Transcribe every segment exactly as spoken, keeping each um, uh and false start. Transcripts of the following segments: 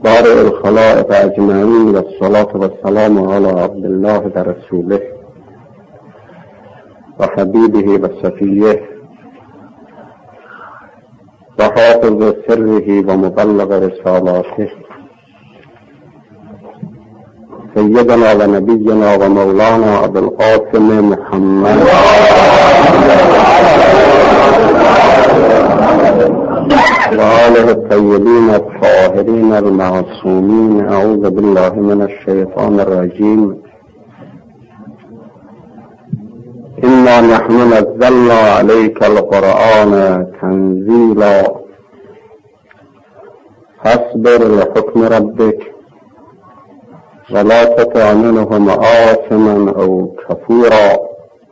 بارئ الخلائق اجمعین و الصلاة و السلام علی عبدالله و رسوله و حبیبه و صفیه و حافظ سره و مبلغ رسالاته سیدنا و نبینا و مولانا ابوالقاسم محمد و آله الطیبین الطاهرین المعصومین. اعوذ بالله من الشیطان الرجیم. انا نحن نزلنا علیک القرآن تنزیلا فاصبر لحکم ربک ولا تطع منهم آثما او کفورا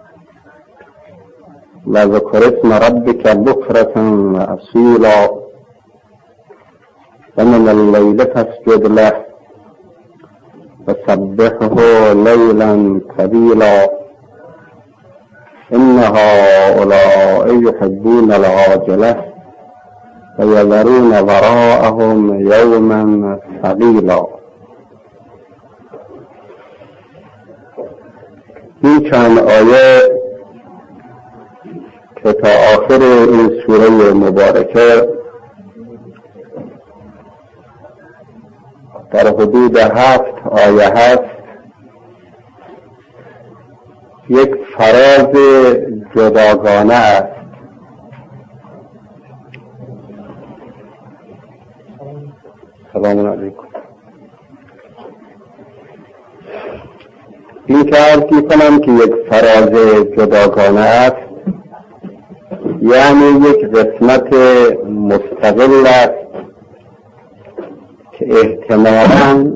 وذكر اسم ربك بكرة وأصيلا ومن الليل فاسجد له وسبحه ليلا طويلا إن هؤلاء يحبون العاجلة ويذرون وراءهم يوما ثقيلا. این چند آیه که تا آخر این سوره مبارکه در حدود هفت آیه هست، یک فراز جداگانه است. سلام علیکم. این که عرض می‌کنم که یک فراز جداگانه است، یعنی یک قسمت مستقل است که احتمالاً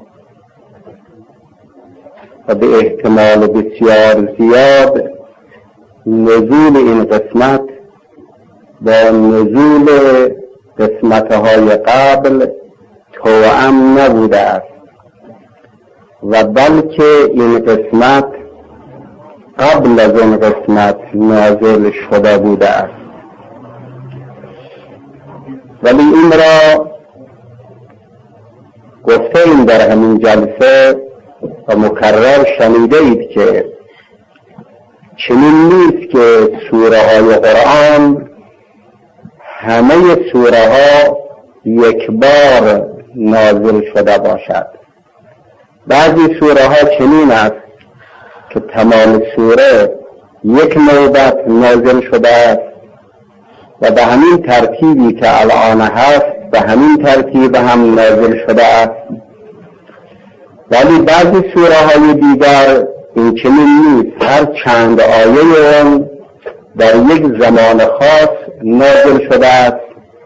و به احتمال بسیار زیاد نزول این قسمت با نزول قسمت‌های قبل توأم نبوده است و بلکه این قسمت قبل از این قسمت نازل شده بوده است. ولی این را گفته ایم در همین جلسه و مکرر شنیده اید که چنین نیست که سوره های قرآن همه سوره ها یک بار نازل شده باشد. بعضی سوره ها چنین است که تمام سوره یک نوبت نازل شده است و به همین ترتیبی که الان هست به همین ترتیب هم نازل شده است. ولی بعضی سوره های دیگر این چنین نیست، هر چند آیه اون در یک زمان خاص نازل شده است.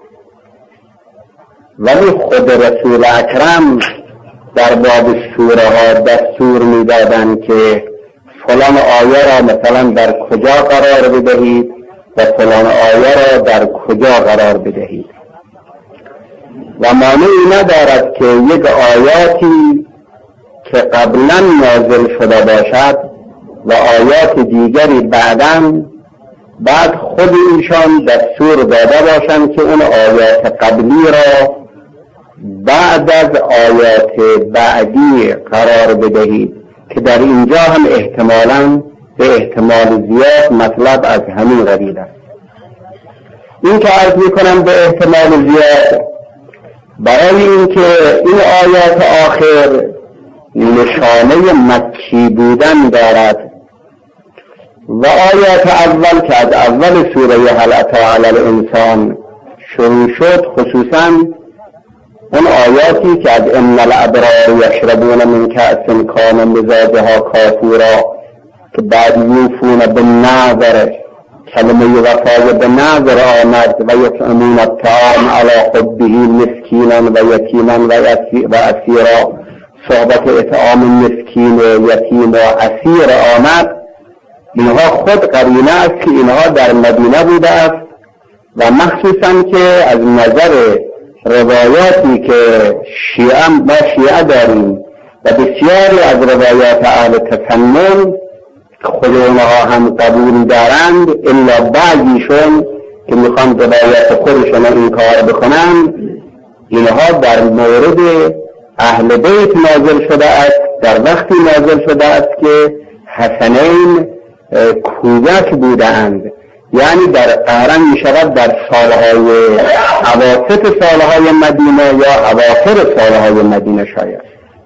ولی خود رسول اکرم در باب سوره ها دستور می‌دادند که فلان آیه را مثلا در کجا قرار بدهید و فلان آیه را در کجا قرار بدهید و مانعی ندارد که یک آیاتی که قبلا نازل شده باشد و آیات دیگری بعداً بعد خود ایشان دستور داده باشند که اون آیات قبلی را بعد از آیات بعدی قرار بدهید که در اینجا هم احتمالاً به احتمال زیاد مطلب از همین قبیل است. این که عرض میکنم به احتمال زیاد برای اینکه این آیات آخر نشانه مکی بودن دارد و آیات اول که از اول سوره هل اتی علی الانسان شروع شد، خصوصاً اون آیاتی که از ان الابرار یشربون من کأس کان مزاجها کافورا که بعد یوفون بالنذر، کلمه وفای بالنذر آمد و یطعمون الطعام علی حبه مسکینا و یتیما و اسیرا، صحبت اطعام مسکین و یتیم و اسیر آمد. اینها خود قرینه است که اینها در مدینه بوده است و مخصوصا که از نظر روایاتی که شیعه ما شیعه داریم و بسیاری از روایات اهل تسنن خود اونها هم قبول دارند، الا بعضیشون که میخوان روایات خودشون این کار بکنن، اینها در مورد اهل بیت نازل شده است، در وقتی نازل شده است که حسنین کودک بودند، یعنی در قرن می شود در سالهای اواسط سالهای مدینه یا اواخر سالهای مدینه شاید.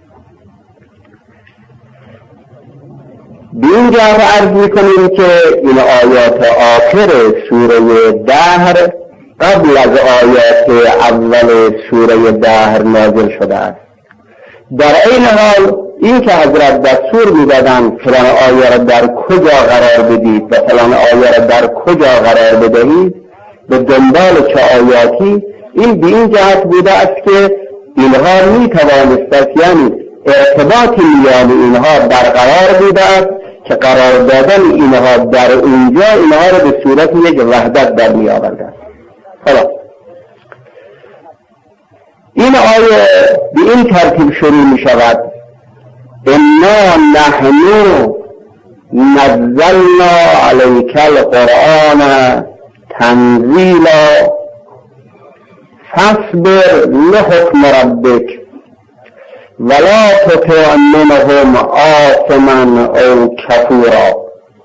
به این جهت عرض می کنیم که این آیات آخر سوره دهر قبل از آیات اول سوره دهر نازل شده است. در این حال این که حضرت دستور می‌دادند فلان آیه را در کجا قرار بدید و فلان آیه را در کجا قرار بدهید، به دنبال چه آیاتی، این به این جهت بوده است که اینها می‌توانست، یعنی ارتباطی میان اینها برقرار بوده است که قرار دادن اینها در اونجا اینها را به صورت یک وحدت در می‌آورده است. حالا این آیه به این ترتیب شروع می شود: انا نحن نزلنا علیک القرآن تنزیلا فاصبر لحکم ربک ولا تطع منهم آثما او کفورا.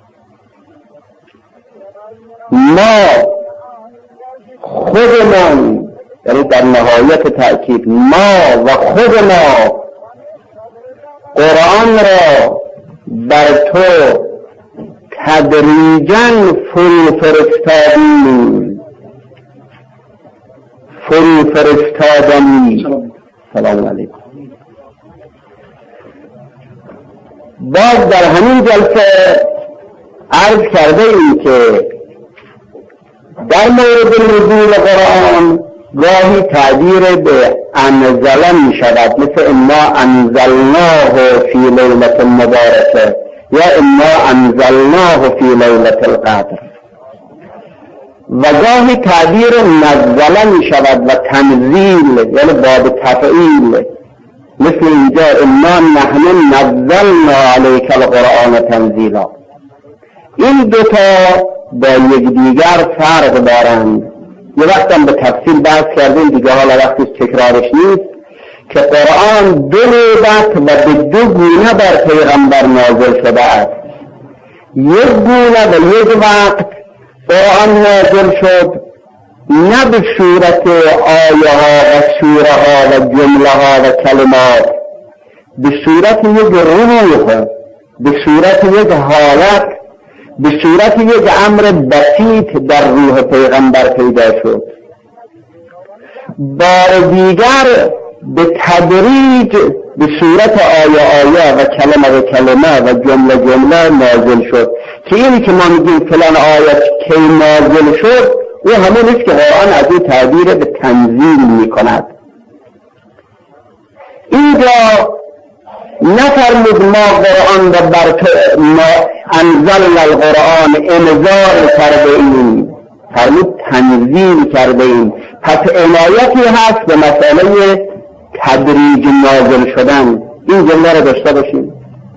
ما خودمان، یعنی در نهایت تأکید ما و خود ما قرآن را بر تو تدریجاً فرو فرستادیم فرو فرستادمی. سلام علیکم. باز در همین جلسه عرض کرده ایم که در مورد نزول قرآن گاهی تعبیر به انزل می شود، مثل انا انزلناه فی لیلة مبارکه یا انا انزلناه فی لیلة القدر، و گاهی تعبیر نزل می شود و تنزیل یعنی باب تفعیل، مثل اینجا انا نحن نزلنا علیک القرآن تنزیلا. این دوتا با یکدیگر فرق دارند. یه وقت هم به تفصیل بحث کردیم دیگه، حالا وقتش تکرارش نیست، که قرآن دو نوبت و به دو گونه بر پیغمبر نازل شده است. یک گونه و یک وقت قرآن نازل شد، نه به صورت آیه ها و سوره ها و جمله ها و کلمات، به صورت یک روح، به صورت یک حالت، به صورت یک امر بسیط در روح پیغمبر پیدا شد. بار دیگر به تدریج به صورت آیه آیه و کلمه و کلمه و جمله جمله نازل شد، که اینی که ما میگیم فلان آیه کی نازل شد، او همون نیست که قرآن از این تعبیر به تنزیل میکند. اینجا نفرمود ما قرآن را بر تو ما انزلنا القرآن انزال کرده ایم، فرمود تنزیل کرده ایم. پس عنایتی هست به مسئله تدریج نازل شدن. این جمله را داشته باشیم.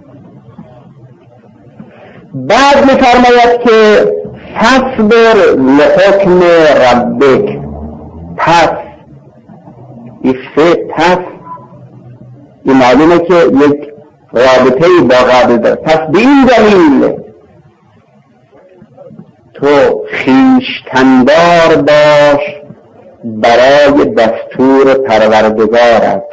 بعد می‌فرماید که فاصبر لحکم ربک. پس افت پس این معلومه که یک رابطه با قبل داره. پس به این دلیل تو خویشتندار باش برای دستور پروردگارت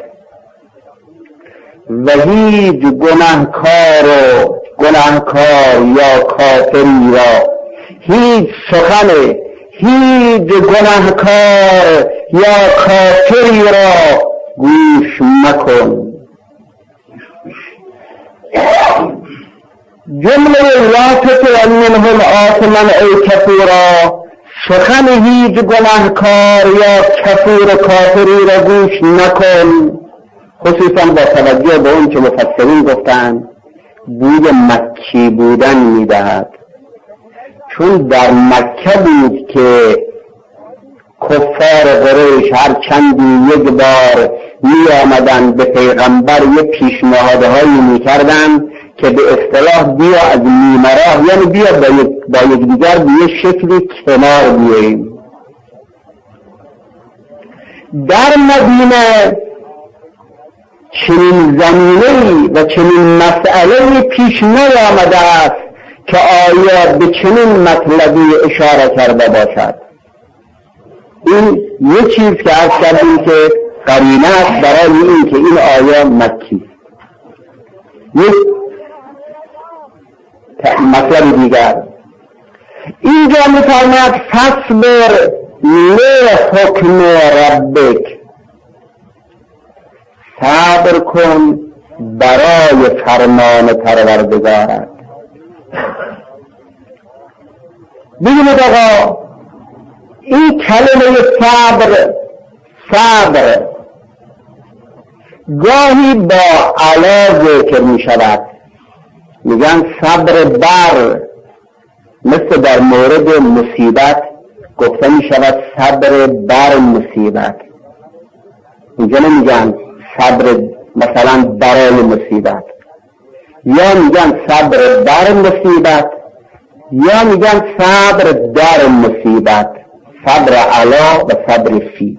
و هیچ گناهکار و گناهکار یا کافری را، هیچ سخن هیچ گناهکار یا کافری را گوش مکن. جمله لا تطع منهم آثما او کفورا، سخن هیچ گناهکار یا کفور کافری را گوش نکن، خصوصا با توجه به اون که مفسرین گفتن بوی مکی بودن میدهد، چون در مکه بود که کفار قریش هر چندی یک بار می آمدن به پیغمبر یک پیشنهادهایی می کردن که به اصطلاح بیا از میمراه، یعنی بیا با, یک با یکدیگر به یک شکلی کنار بیاییم. در مدینه چنین زمینه‌ای و چنین مسئله‌ای پیش نیامده است که آیا به چنین مطلبی اشاره کرده باشد. این یه چیز که از کردیم که قرینه است برای این که این آیه مکی. یک مطلب دیگر اینجا می‌فرماید فاصبر لحکم ربک، صبر کن برای فرمان پروردگارت. ببینید آقا این کلمه صبر صبر گاهی با علا ذکر می شود، میگن صبر بر، مثل در مورد مصیبت گفته می شود صبر بر مصیبت. اینجا نمیگن صبر مثلا برای مصیبت، یا میگن صبر بر مصیبت، یا میگن صبر در مصیبت، صبر علا و صبر فی.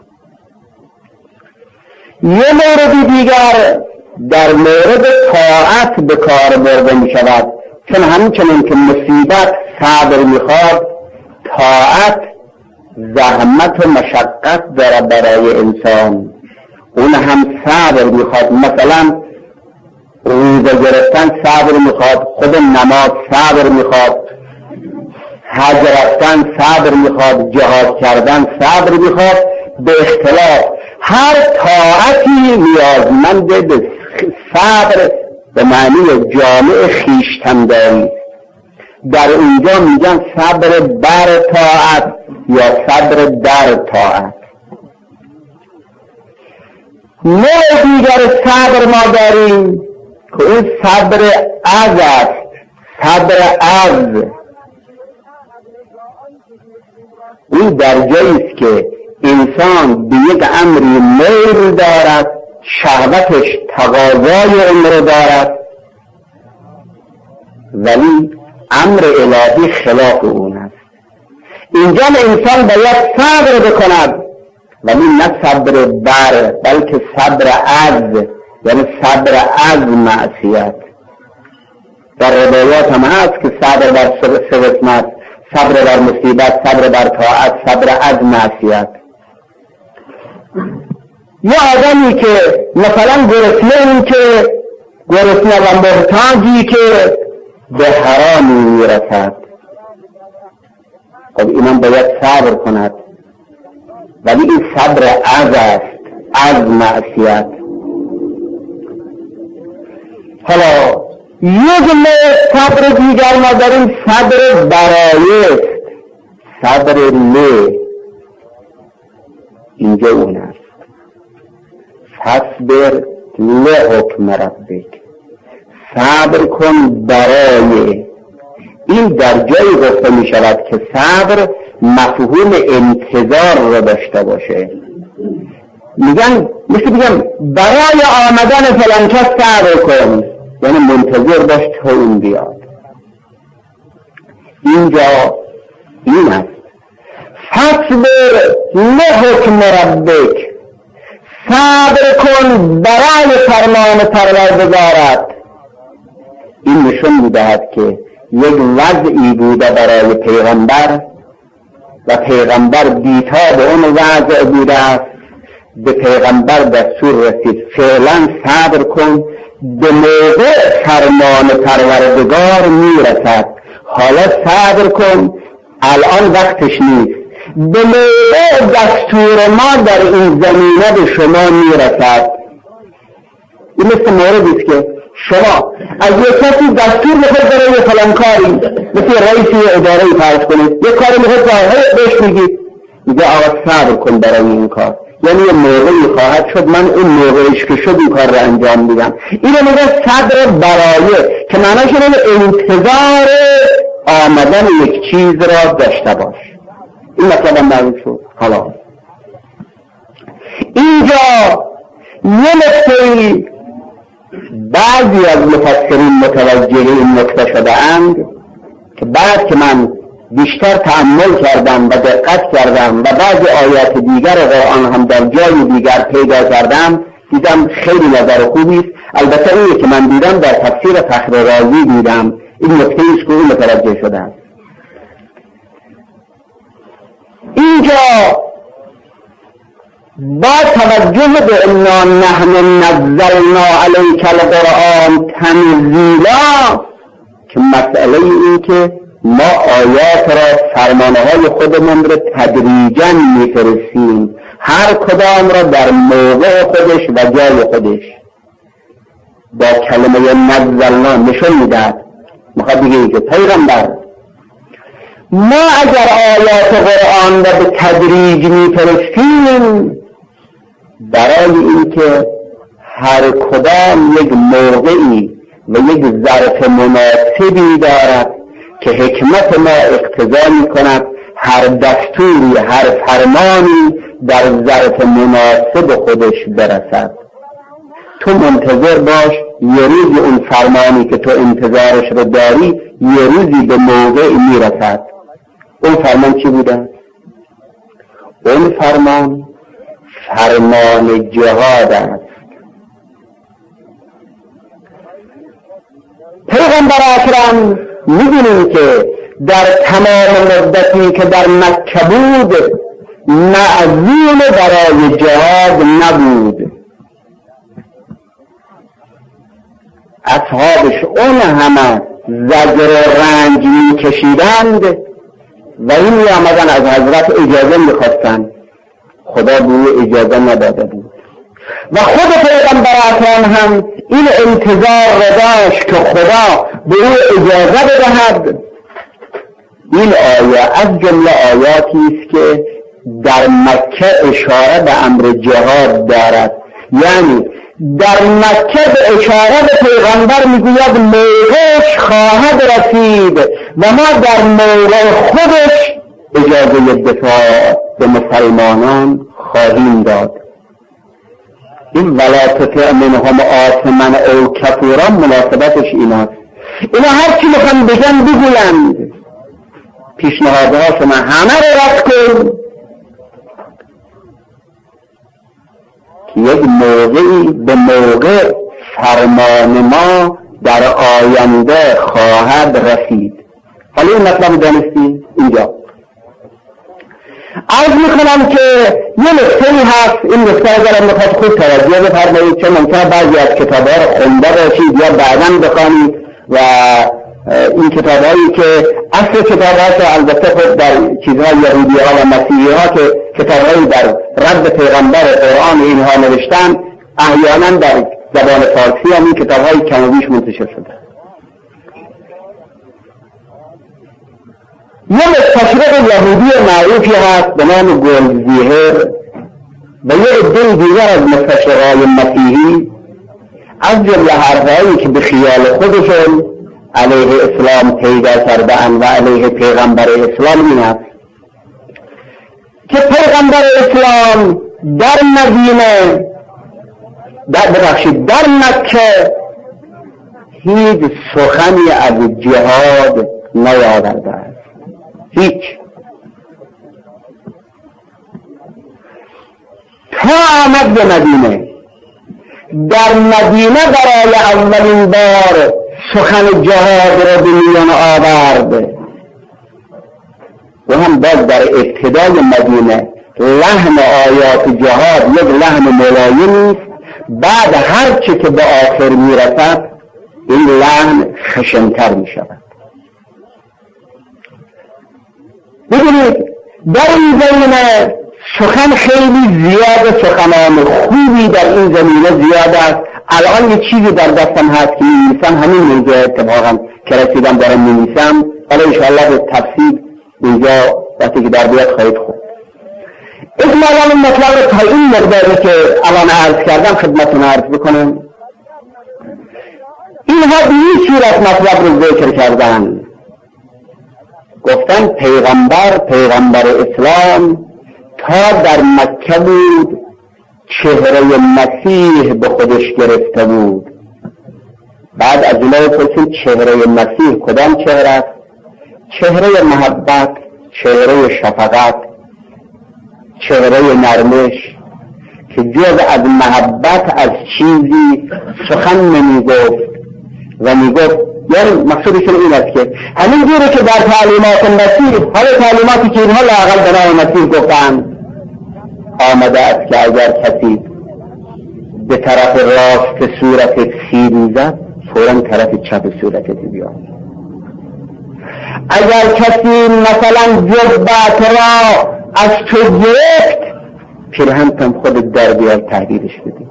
یه مورد دیگر در مورد طاعت به کار برده می شود، چون همچنین که مصیبت صبر میخواد، طاعت زحمت و مشقت داره برای انسان، اون هم صبر میخواد. مثلا روزه گرفتن صبر میخواد، خود نماز صبر میخواد، حج رفتن صبر میخواد، جهاد کردن صبر میخواد. به اختلاف هر طاعتی نیازمند به صبر به معنی جامع خویشتن‌داری. در اینجا میگن صبر بر طاعت یا صبر در طاعت. نوع دیگر صبر ما داریم که اون صبر از است، صبر از. این در جایی است که انسان به یک امری میل دارد، شهوتش تقاضای اون رو دارد، ولی امر الهی خلاف اون است. اینجا انسان باید صبر بکند، ولی نه صبر بر، بلکه صبر از، یعنی صبر از معصیت. در روایات هم هست که صبر بر سه قسمت: صبر بر مصیبت، صبر بر طاعت، صبر از معصیت. یه آدمی که مثلا گرسنه، این که گرسنه و محتاجی که به حرام میرسد، خب اینم باید صبر کند، ولی این صبر از است، از معصیت. حالا یک نوع صبر دیگر ما داریم، صبر برای است، صبر له. اینجا اون است، فاصبر لحکم ربک، صبر کن برای. این در جایی گفته می شود که صبر مفهوم انتظار رو داشته باشه. میگن مثل بگم برای آمدن فلان کس صبر کن، یعنی منتظر باش تا اون بیاد. اینجا این است، فاصبر لحکم ربک، صبر کن برای فرمان پروردگارت. این نشون می‌دهد که یک وضعی بوده برای پیغمبر و پیغمبر بی‌تاب اون وضع بوده است. به پیغمبر دستور رسید فعلا صبر کن، به موقع فرمان پروردگار میرسد. حالا صبر کن، الان وقتش نیست. به موقع دستور ما در این زمینه به شما میرسد. این مثل موردی است که شما از یک کسی دستور میخواید برای فلان کاری، مثل رئیس اداره فرض کنید، یک کاری میخواید ظاهر بهش میگید، میگه آقا صبر کن برای این کار، یعنی یه موقعی خواهد شد من اون موقعش که شد این کار رو انجام میدم. اینو میگه صبر برای، که معناش اینه انتظار آمدن یک چیز را داشته باش. این مطلب هم معلوم شد. حالا اینجا یه نکته بعضی از مفسرین متوجه این نکته شده اند که بعد که من بیشتر تأمل کردم و دقت کردم و بعضی آیات دیگر قرآن هم در جای دیگر پیدا کردم، دیدم خیلی نظر خوبی است. البته اینه که من دیدم در تفسیر فخر رازی دیدم، این نکته است که اون متوجه شده است. اینجا با توجه به انا نحن نزلنا علیک القرآن تنزیلا، که مسئله این که ما آیات را، فرمانه های خودمون را تدریجا میفرستیم، هر کدام را در موضع خودش و جای خودش. با کلمه نزلنا نشون میدهد میخواد بگه که پیغمبر ما اگر آیات قرآن را به تدریج میفرستیم برای اینکه هر کدام یک موضعی و یک ظرف مناسبی دارد که حکمت ما اقتضا میکند هر دستوری، هر فرمانی در ظرف مناسب خودش برسد. تو منتظر باش یه روزی اون فرمانی که تو انتظارش رو داری یه روزی به موضع میرسد. اون فرمان چی بوده؟ اون فرمان فرمان جهاد است. پیغمبر اکرم می‌دونیم که در تمام مدتی که در مکه بود معزول برای جهاد نبود. اصحابش اون همه زجر و رنج می‌کشیدند و این می‌آمدن از حضرت اجازه می‌خواستند، خدا به او اجازه نداده بود. و خود پیغمبر اکرم هم این انتظار را داشت که خدا به او اجازه بدهد. این آیه از جمله آیاتی است که در مکه اشاره به امر جهاد دارد. یعنی در مکه به اشاره به پیغمبر میگوید موقعش خواهد رسید و ما در موقع خودش اجازه دفاع به مسلمانان خواهیم داد. این ولا تطع منهم آثما او کفورا مناسبتش ایناست. اینا هر چی میخوان بگن بگویند، پیشنهادها شما همه رو رد کن که یک موقعی به موقع فرمان ما در آینده خواهد رسید. حالا این مطلب دانستی اینجا عرض میکنم که یه نکته‌ای هست. این نکته اگر میخواد خود توجه بفرمایید، چون ممکنه بعضی از کتاب‌ها رو خونده باشید یا بعداً بخوانید و این کتاب‌هایی که اصل کتاب‌ها البته خود در چیزهای یهودی‌ها و مسیحی‌ها که کتاب‌هایی در رد پیغمبر قرآن اینها نوشتن، احیانا در زبان فارسی هم این کتاب‌های کم و بیش منتشر شده. یه مستشرق یهودی معروفی هست به نام گلدزیهر و یه عده دیگر از مستشرقای مسیحی از جمله حرفهایی که به خیال خودشون علیه اسلام پیدا کرده‌اند و علیه پیغمبر اسلام این است که پیغمبر اسلام در مدینه در ببخشید در مکه هیچ سخنی از جهاد نیاورده است. هیچ. تا آمد به مدینه، در مدینه برای اولین بار سخن جهاد را به میان آورد و هم باز در ابتدای مدینه لحن آیات جهاد یک لحن ملایمی است. بعد هر چه که به آخر میرسد این لحن خشن‌تر می شود. ببینید در این زمینه سخن خیلی زیاد، سخنان خوبی در این زمینه زیاد است. الان یه چیزی در دستم هست که می‌نویسم، همین موضوع اتفاقا که رسیدم دارم می‌نویسم، ولی انشاءالله به تفصیل اینجا وقتی که در بیاد خواهید خود. اجمالا این مطلب رو تا این مقداری که الان عرض کردم خدمتتون عرض بکنم. اینها به این صورت مطلب رو ذکر کردن، گفتن پیغمبر پیغمبر اسلام تا در مکه بود چهره مسیح به خودش گرفته بود. بعد از اونها پرسید چهره مسیح کدام چهره است؟ چهره محبت، چهره شفقت، چهره نرمش که جز از محبت از چیزی سخن نمی گفت و می گفت، یعنی مقصودشون این است که همین جوری که در تعلیمات مسیح، حالا تعلیماتی که اینها لااقل به نام مسیح گفتن آمده است که اگر کسی به طرف راست صورت سیری زد فوراً طرف چپ صورتت بیاد. اگر کسی مثلا جبت را از تو گرفت پیرهنتم خودت در بیار تحریرش بدی.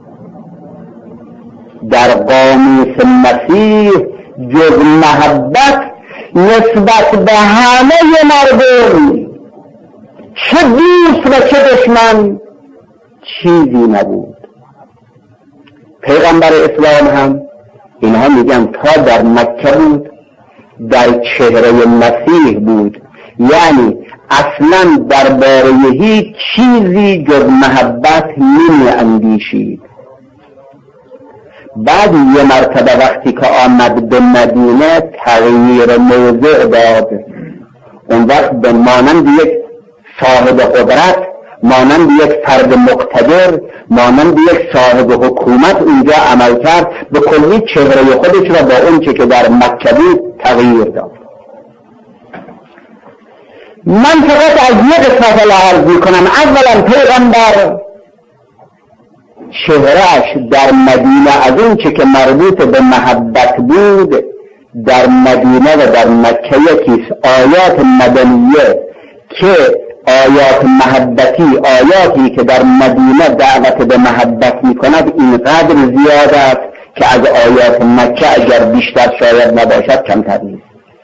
در قاموس مسیح جز محبت نسبت به همه مردم چه دوست و چه دشمن چیزی نبود. پیغمبر اسلام هم اینها میگن تا در مکه بود در چهره مسیح بود، یعنی اصلا درباره هیچ چیزی جز محبت نمی اندیشید. بعد یه مرتبه وقتی که آمد به مدینه تغییر موضع داد، اون وقت به مانند یک صاحب قدرت، مانند یک فرد مقتدر، مانند یک صاحب حکومت اونجا عمل کرد، به کلی چهره خودش را با اون چه که در مکه بود تغییر داد. من فقط از یک قسمت عرض میکنم. اولا پیغمبر چهرهش در مدینه از اون چه که مربوط به محبت بود در مدینه و در مکه یکیست. آیات مدنیه که آیات محبتی، آیاتی که در مدینه دعوت به محبت میکند اینقدر زیاد است که از آیات مکه اگر بیشتر شاید نباشد کمتر نیست.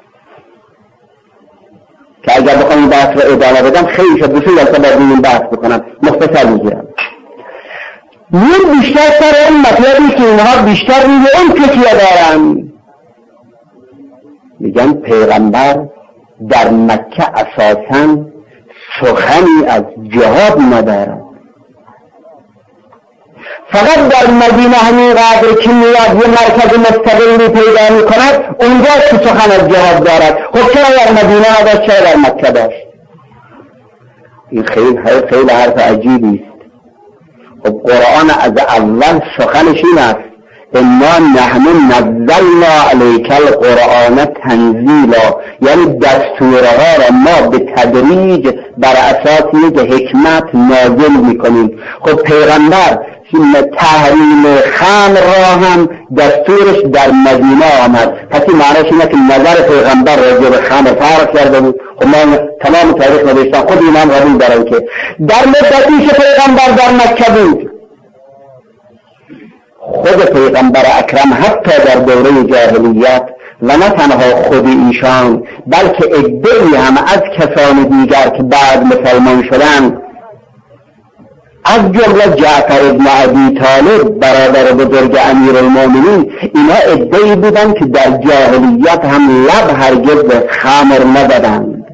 که اگر بخوام این بحث رو ادامه بدم خیلی شد بسید از باید این بحث بکنم، مختصر میگیرم. نور بیشتر سر این مطلبی که اینها بیشتر روی اون تکیه دارن. میگن پیغمبر در مکه اساساً سخنی از جهاد ندارد، فقط در مدینه همین قدر که میاد یه مرکز مستقلی پیدا میکند اونجا که سخن از جهاد دارد. خب چرا در مدینه نداشت، چرا در مکه داشت؟ این خیلی خیلی حرف عجیبی است. خب قرآن از اول سخنش این است انا نحن نزلنا علیک القرآن تنزیلا، یعنی دستورها را ما به تدریج بر اساس یک حکمت نازل میکنیم. خب پیغمبر تحریم خمر را هم دستورش در مدینه آمد، پس این معنیش اینه که نظر پیغمبر راجع به خمر فرق کرده بود. خب ما تمام تاریخ نوشتن، خود این هم قبول دارن که در مدتی که پیغمبر در مکه بود خود پیغمبر اکرم حتی در دوره جاهلیت و نه تنها خود ایشان بلکه عده‌ای هم از کسان دیگر که بعد مسلمان شدند، از جمله جعفر ابن ابی طالب برادر بزرگ امیرالمومنین، اینا عده‌ای بودند که در جاهلیت هم لب هرگز به خمر نزدند.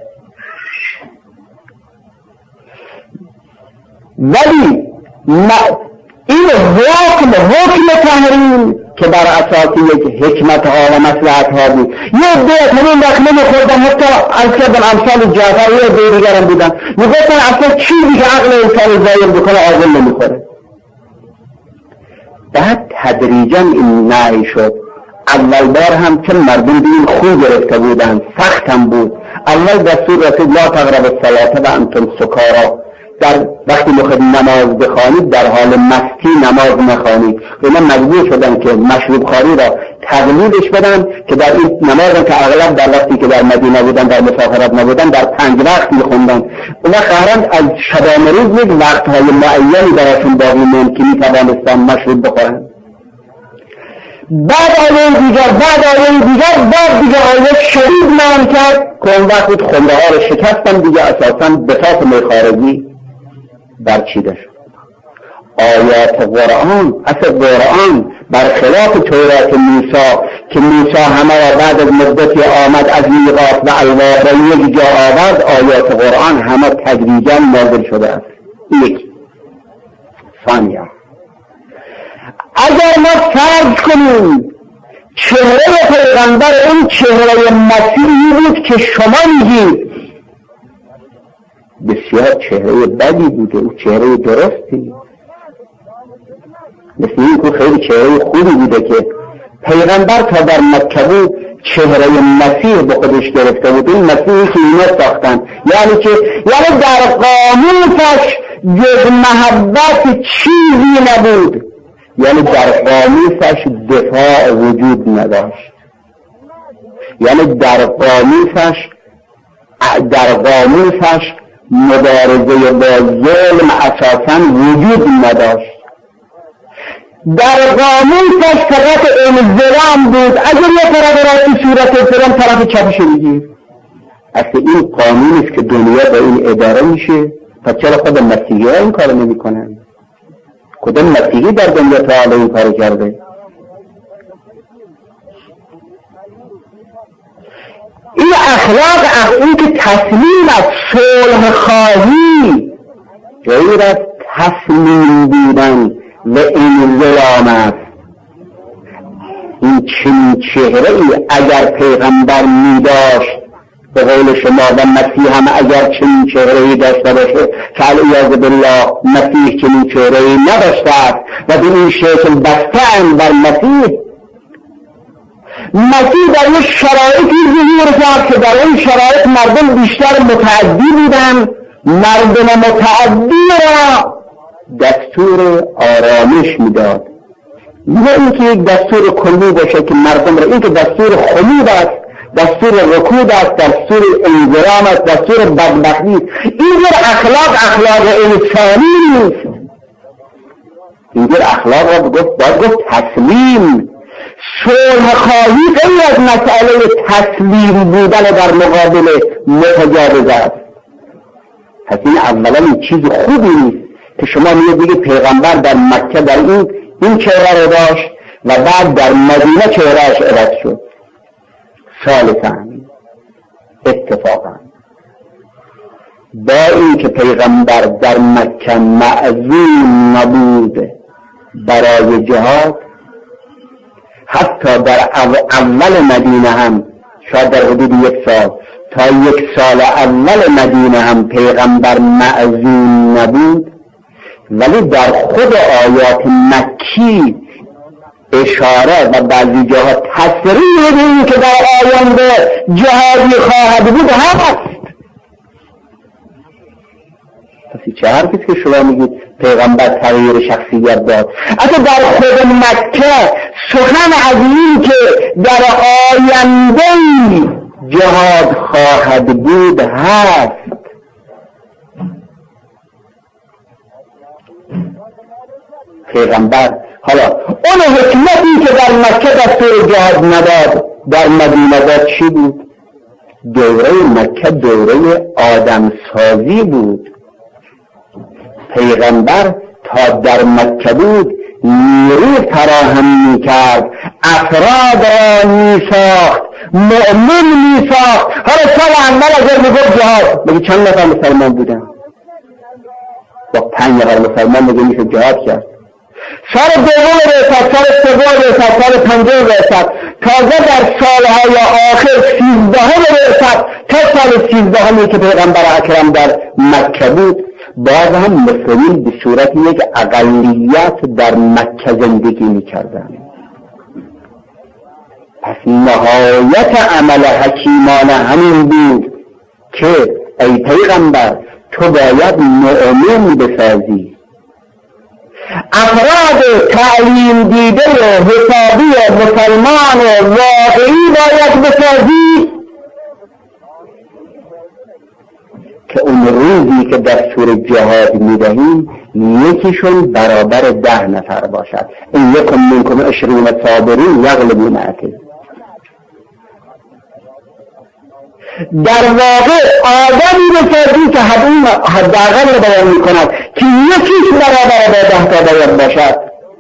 ولی این حکم حکم تحریم که بر اساس یک حکمت ها و مصلحت ها بود، یه دیت همین وقت نمیخوردن، حتی از که بر امثال جعفر یه دی دیگرم بودن میگفتن اصلا چیزی که عقل انسان زایر بکنه عاقل نمیخوره. بعد تدریجا این نهی شد. اول بار هم چون مردم دین خون گرفته بودن، سخت هم بود. اول دستور رسید لا تقربوا الصلاة و انتم سکارا، در وقتی میخواید نماز بخوانید در حال مستی نماز نخوانید. اینا مجبور شدن که مشروب خواری را تقلیدش بدن که در این نماز که اغلب در وقتی که در مدینه بودن در مسافرت نبودن در پنج وقت میخوندن. اونا قهرند از شبانه روز یک وقتهای معینی براشون باقی موند که میتوانستن مشروب بخورن. بعد آیه دیگر بعد آیه دیگر بعد دیگر آیه شدید مان کرد که اون وقت خمره ها رو شکستن دیگه، اساساً بساط میخارجی برچیده شد. آیات قرآن، اصل قرآن برخلاف تورات موسی که موسی همه را بعد از مدتی آمد از میقات و الواح را یک جا آورد، آیات قرآن همه تدریجا نازل شده است. یک ثانیه اگر ما فرض کنیم چهره پیغمبر اون چهره مسیحی بود که شما میگید بسیار چهره بدی بوده، اون چهره درستی، مثل این که خیلی چهره خوبی بوده که پیغمبر تا در مکه بود چهره مسیح به خودش گرفته بود. این مسیحی که اینا ساختن، یعنی که یعنی در قاموسش جز محبت چیزی نبود، یعنی در قاموسش دفاع وجود نداشت، یعنی در قاموسش در قاموسش مبارزه با ظلم اساساً وجود نداشت. در قاموسش فقط انظلام بود. اگر یه طرف راستی صورت انظلام طرف چپش بگیر، اصلا این قانون است که دنیا با این اداره میشه. پس چرا خود مسیحی ها این کار نمی کنن؟ کدام مسیحی در دنیا تا حالا این کار کرده؟ این اخلاق این که تسلیم از صلح خواهی غیر از تسلیم بودن و انظلام است. این چنین چهره ای اگر پیغمبر می داشت به قول شما و مسیح هم اگر چنین چهره ای داشته باشه که علیاذ بالله مسیح چنین چهره ای نداشته است و به این شکل بسته‌اند بر مسیح. مسیح در یک شرایطی ظهور کرد که در این شرایط مردم بیشتر متعدی بودن. مردم متعدی را دستور آرامش میداد، نه اینکه یک دستور کلی باشه که مردم را، این که دستور خمود است، دستور رکود است، دستور انظلام است، دستور بدبختی است. این اخلاق اخلاق انسانی نیست. این اخلاق را گفت باید گفت تسلیم. صلح خواهی غیر از مسئله تسلیم بودن در مقابل متجاوز است. پس این اولا این چیز خوبی نیست که شما میگه دیگه پیغمبر در مکه در این این چهره رو داشت و بعد در مدینه چهرهش عوض شد. ثالثاً اتفاقاً با این که پیغمبر در مکه معزول نبود برای جهاد، حتی در اول مدینه هم شاید در حدود یک سال تا یک سال اول مدینه هم پیغمبر معزول نبود، ولی در خود آیات مکی اشاره و بعضی جاها تصریح به این که در آینده جهادی خواهد بود هست. پس چه حرفیست که شما میگید پیغمبر تغییر شخصیت داد؟ اگه در خود مکه سخن از این که در آینده جهاد خواهد بود هست. پیغمبر حالا اون حکمتی که در مکه دستور جهاد نداد در مدینه داد چی بود؟ دوره مکه دوره آدم سازی بود. پیغمبر تا در مکه بود نیروی فراهم میکرد، افراد را میساخت، مؤمن میساخت. حالا سال اول اگر میگفت جهاد، بگی چند نفر مسلمان بودن؟ با پنج نفر مسلمان بگی میشه جهاد کرد. سال دوم رسد، سال سوم رسد، سال پنجم رسد، تازه در سالهای آخر سیزدهم رسد تا سال سیزدهمی که پیغمبر اکرم در مکه بود. باز هم مسلمین به صورت یک اقلیت در مکه زندگی میکردن. پس نهایت عمل حکیمانه همین بود که ای پیغمبر تو باید مؤمن بسازی، افراد تعلیم دیده و حسابی مسلمان و واقعی باید بسازی که اون روزی که دستور جهاد میدهیم یکیشون برابر ده نفر باشد. این یکم منکم عشرون صابرین یغلبوا مئتین. در واقع آدمی بسازی که حداقل بیان میکند که یکیش برابر با ده تا باید باشد.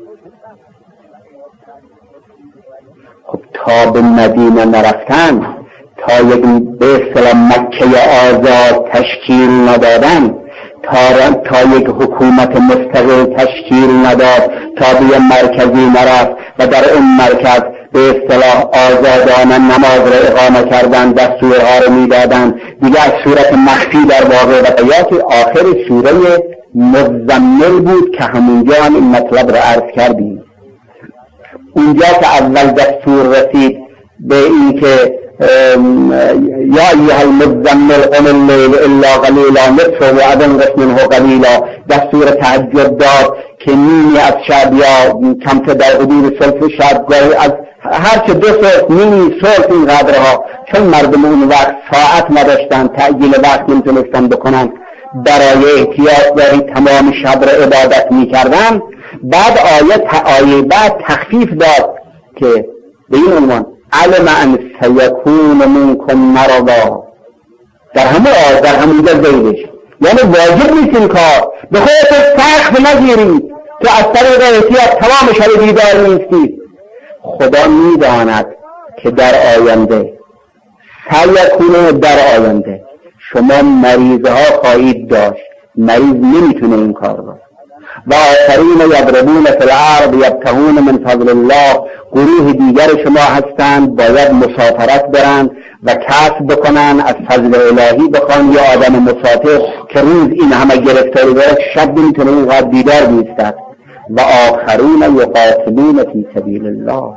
خب تا به مدینه نرفتن، تا یک به اصطلاح مکه آزاد تشکیل ندادن، تا, تا یک حکومت مستقل تشکیل نداد، تا به یک مرکزی نرفت و در اون مرکز به اصطلاح آزادانه نماز را اقامه کردن، دستورها را میدادن. دیگه از صورت مخفی در واقع وقیات آخر سوره مزمل بود که همونجا هم این مطلب را عرض کردیم. اونجا که اول دستور رسید به این که یا ایها المزمل قم اللیل الا قلیلا نصفه و انقص منه قلیلا، دستور تهجد داد که نیمی از شب یا کمتر در حدود ثلث شب، گاهی از هر چه دو ثلث نیمی ثلث این قدرها، چون مردم اون وقت ساعت نداشتن، تعجیل وقت نمیتونستن بکنن، برای احتیاط داری تمام شب را عبادت میکردن. بعد آیه آیه بعد تخفیف داد که به این عنوان علم ان سیکون منکم مرضا، در همه آیه در همونجا زیدش، یعنی واجب نیست این کار، به خودت سخت نگیرید که از طریق احتیاط تمام شب بیدار نیستید. خدا میداند که در آینده سیکون، در آینده شما مریضها خواهید داشت، مریض نمیتونه این کار رو. و آخرین یضربون فی الارض یبتغون من فضل الله، گروه دیگر شما هستند باید مسافرت برن و کسب بکنن، از فضل الهی بخوان. یا آدم مسافر که روز این همه گرفتاری داره، شب نمیتونه اینقدر بیدار بیستد. و آخرین یقاتلون فی سبیل الله،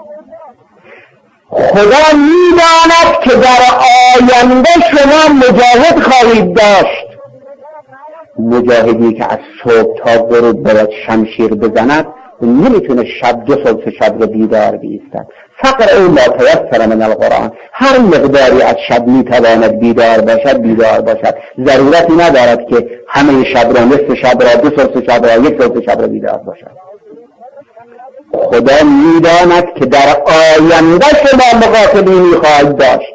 خدا میداند که در آینده شما مجاهد خواهید داشت، مجاهدی که از صبح تا غروب باید شمشیر بزند و نمیتونه شب دو ثلث شب رو بیدار بیستد. فقر او ما تیسر من القرآن، هر مقداری از شب میتواند بیدار باشد بیدار باشد، ضرورتی ندارد که همه شب را، نصف شب را، دو ثلث شب را، یک ثلث شب را بیدار باشد. خدا میداند که در آینده شما مقاتلینی خواهید داشت.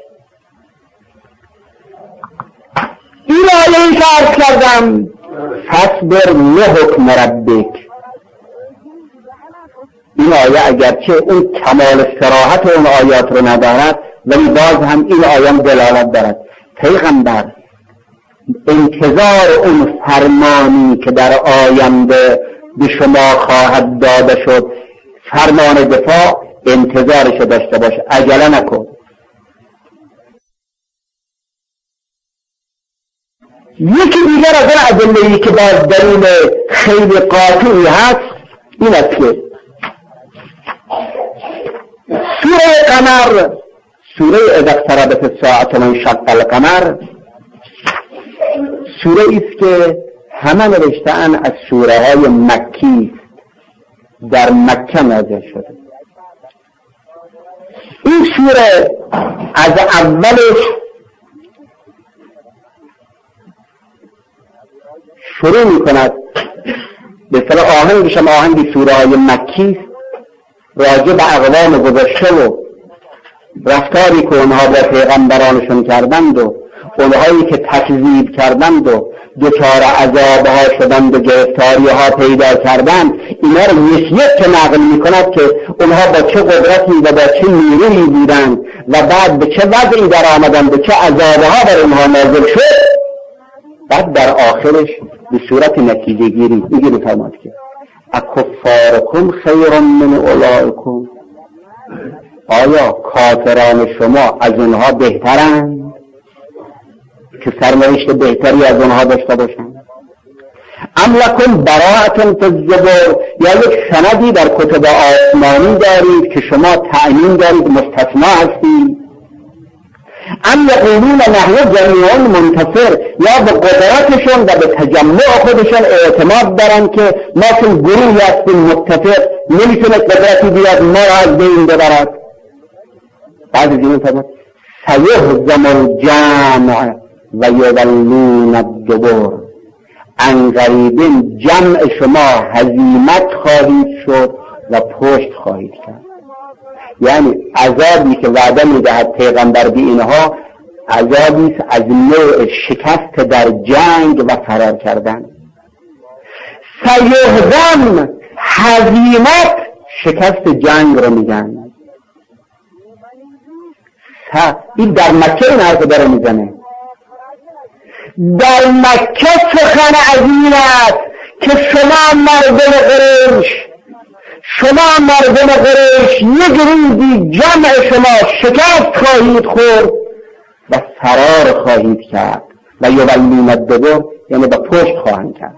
این آیه ای که عرض کردم فاصبر لحکم ربک، این آیه اگرچه اون کمال صراحت اون آیات رو ندارد ولی باز هم این آیه دلالت دارد. پیغمبر انتظار اون فرمانی که در آینده به شما خواهد داده شد، فرمان دفاع، انتظارش داشته باش، عجله نکن. یکی دیگر از اون ادله‌ای که باز دلیل خیلی قاطعی هست این است که سوره قمر، سوره اذا اقتربت الساعة وانشق القمر، سوره است که همه نوشته‌اند از سوره های مکی در مکه نازل شده. این سوره از اولش شروع می کند به اصطلاح آهنگش هم آهنگ سوره های مکی راجع به اقوام گذشته و رفتاری که اونها با پیغمبرانشون کردند و اونهایی که تکذیب کردند و دچار عذابها شدند و گرفتاریها پیدا کردند، اینا رو یک که نقل می کند که اونها با چه قدرتی و با چه نیرویی بودند و بعد به چه وضعی در آمدند، به چه عذابها بر اونها نازل شد. بعد در آخرش به صورت نتیجه گیری میگه میفرماد که اکفارکم خیر من اولئکم، آیا کافران شما از اونها بهترند که سرنوشت بهتری از اونها داشته باشند؟ ام لکم براءة فی الزبر، یا یک سندی در کتب آسمانی دارید که شما تعیین دارید مستثنا هستید؟ ام یقولون نحن جمیع منتصر، یا به قدرتشون و به تجمع خودشون اعتماد دارن که ما چون گروهی هستیم متفق، نمیتونه قدرتی بیاد ما را از بین ببرد. بعد از این فرمود سیهزم الجمع و یولون الدبر، عنقریبین جمع شما هزیمت خواهید شد و پشت خواهید کرد. یعنی عذابی که وعده میدهد پیغمبر به اینها عذابی از نوع شکست در جنگ و فرار کردن. سیهزم هزیمت، شکست جنگ رو میگن. این در مکه این حرف داره میزنه. در مکه سخن از این است که شما مردم قریش، شما مردم قریش یک روزی جمع شما شکست خواهید خورد و فرار خواهید کرد و یولون الدبر یعنی به پشت خواهند کرد.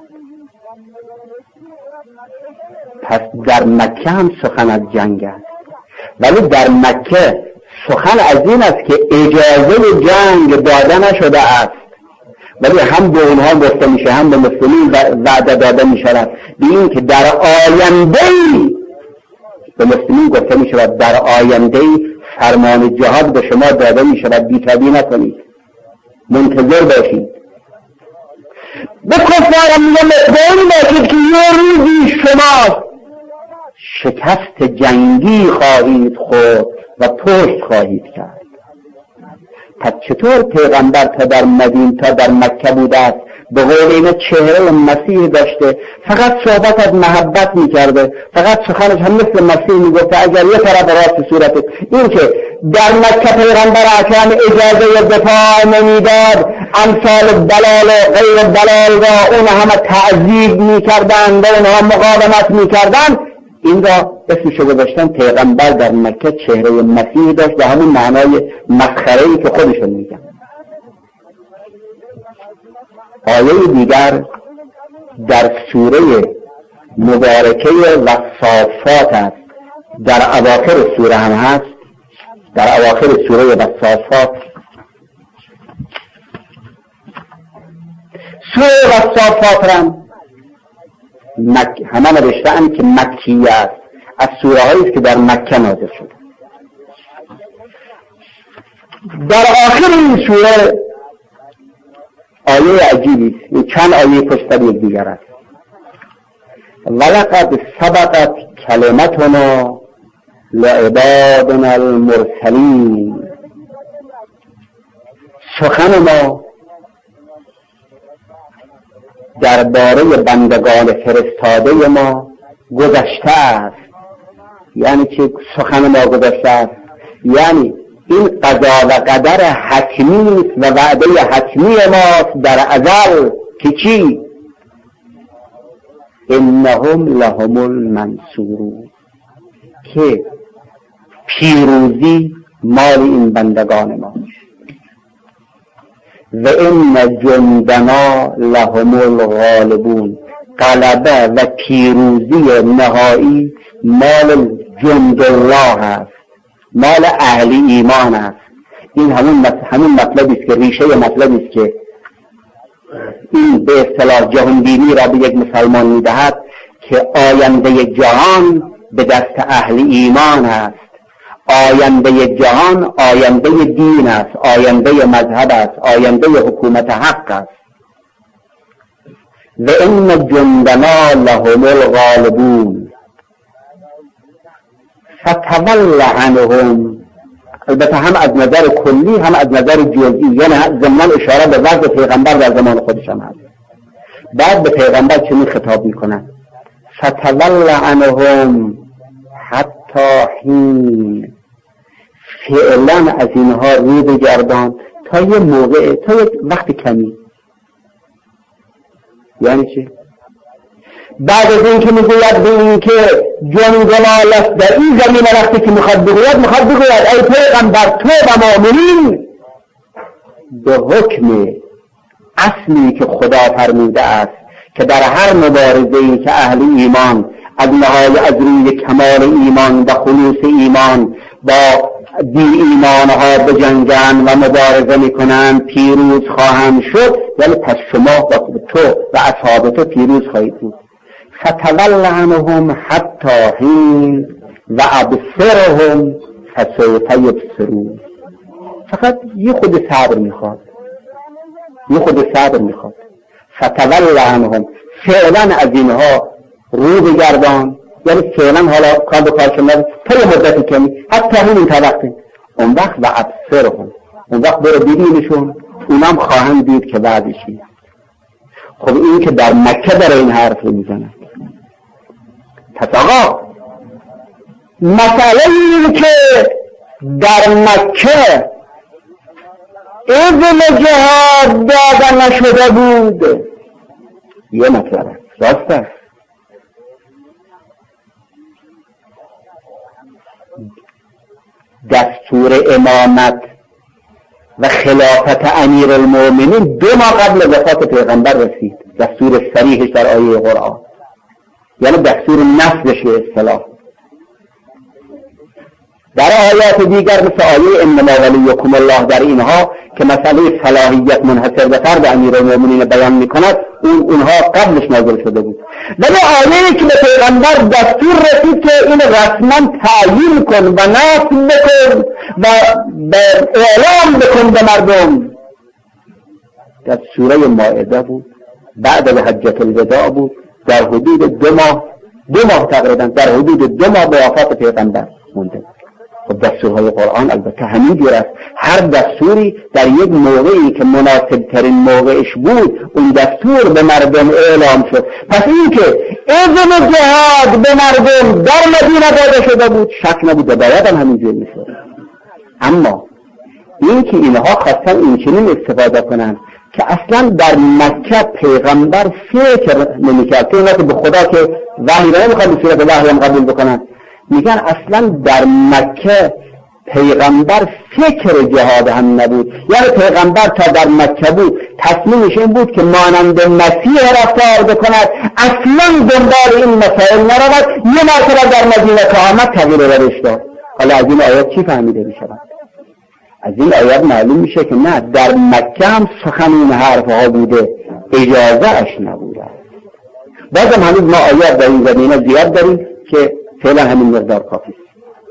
پس در مکه هم سخن از جنگ است، ولی در مکه سخن از این است که اجازه جنگ داده نشده است، ولی هم به اونها گفته میشه هم به مسلمین وعده داده میشود به این که در آینده به مسلمین گفته میشود در آینده فرمان جهاد به شما داده میشود، بی‌طبعی نکنید، منتظر باشید. به کفار میگه مطمئن باشید که یه روزی شما شکست جنگی خواهید خورد و پشت خواهید کرد. پس چطور پیغمبر تا در مدینه تا در مکه بوده است به قول اینا چهره مسیح داشته، فقط صحبت از محبت میکرده، فقط سخنش هم مثل مسیح میگفته. اگر یه طرف راست صورت این که در مکه پیغمبر اکرم اجازه دفاع نمیداد، امثال دلال و غیر دلال را اون همه تعذیب میکردند و اونها مقاومت میکردند، این را اسمشو گذاشتن پیغمبر در مکه چهره مسیح داشت، به همون معنای مسخره‌ای که خودشون میگن. آیه دیگر در سوره مبارکه وصافات است، در اواخر سوره هم هست، در اواخر سوره وصافات. سوره وصافات هم مک... همه نوشته‌اند که مکیه است، از سوره هایی است که در مکه نازل شده. در آخر این سوره آیه عجیبی است، این چند آیه پشت سر یک دیگر است. ولقد سبقت کلمتنا لعبادنا المرسلین، سخن ما درباره بندگان فرستاده ما گذشته است. یعنی که سخن ما گذشته است یعنی این قضا و قدر حتمی است و وعده حتمی ماست در ازل که چی؟ انهم لهم المنصورون، که پیروزی مال این بندگان ما و ان جندنا لهم الغالبون، غلبه و پیروزی نهایی مال جند الله است، مال اهل ایمان است. این همون همون مطلبی است که ریشه مطلبی است که این به اصطلاح جهانبینی را به یک مسلمان میدهد که آینده جهان به دست اهل ایمان است، آینده جهان آینده دین است، آینده مذهب است، آینده حکومت حق است. و ان جندنا لهم الغالبون فتول عنهم، البته هم از نظر کلی هم از نظر جزئی، یعنی ضمن اشاره به وضع پیغمبر در زمان خودش هم هست. بعد به پیغمبر چنین خطاب میکنن فتول عنهم حتی حین، فعلا از اینها رو بگردان تا یه موقع، تا یه وقت کمی. یعنی چی؟ بعد از این که میگوید به این که جنگلال است در این زمین، وقتی که میخواد بگوید میخواد بگوید ای پیغمبر تو و مؤمنین به حکم اصلی که خدا فرموده است که در هر مبارزه‌ای که اهل ایمان از نهای از روی کمال ایمان و خلوص ایمان با بی ایمانها بجنگن و مبارزه میکنن پیروز خواهند شد، ولی پس شما و تو و اصحاب تو پیروز خواهید بود. فتول عنهم حتی حین و ابصرهم فسوف یبصرون. فقط یه خود صبر میخواد، یه خود صبر میخواد. فتول عنهم، فعلا از اینها رو بگردان، یعنی فعلا حالا کار به کار شما تا یه مدتی کمی، حتی همین تا وقتی اون وقت و ابصرهم، اون وقت برو ببینشون، اونم خواهند دید که بعدشی. خب این که در مکه داره این حرف رو میزنه. پس آقا مسئله این که در مکه اذن جهاد داده نشده بود یه مطلب است، راست است. دستور امامت و خلافت امیر المؤمنین دو ماه قبل وفات پیغمبر رسید. دستور صریحش در آیه قرآن، یعنی دستور نصبش به اصطلاح. در آیات دیگر مثل آیه انما ولیکم الله در اینها که مسئله صلاحیت منحصر به فرد امیر المؤمنین بیان میکند، اون اونها قبلش نازل شده بود. ولی آیه‌ای که به پیغمبر دستور رسید که این رسما تعیین کن و نصب بکن و اعلام بکن به مردم، در سوره مائده بود، بعد از حجة الوداع بود، در حدود دو ماه دو ماه تقریبا در حدود دو ماه به وفات پیغمبر مونده. خب دستورهای قرآن البته همین جور است، هر دستوری در یک موقعی که مناسب ترین موقعش بود اون دستور به مردم اعلام شد. پس این که اذن جهاد به مردم در مدینه داده شده بود شک نبود و باید هم همینجور میشد. اما این که اینها خواستن این چنین استفاده کنن که اصلا در مکه پیغمبر فکر نمی‌کرد که اینا که به خدا که وحی را نمی‌خواد به صورت وحی هم قبول بکنن، میگن اصلا در مکه پیغمبر فکر جهاد هم نبود. یعنی پیغمبر تا در مکه بود تصمیمش این بود که مانند مسیح رفتار بکند، اصلا دنبال این مسائل نرود. یه مرتبه در مدینه که آمد تغییر روش داد. حالا از این آیات چی فهمیده میشود؟ از این آیات معلوم میشه که نه، در مکه هم سخن این حرفها بوده، اجازه اش نبوده. بازم هنوز ما آیات در این زمینه زیاد داریم که فعلا همین مقدار کافی است.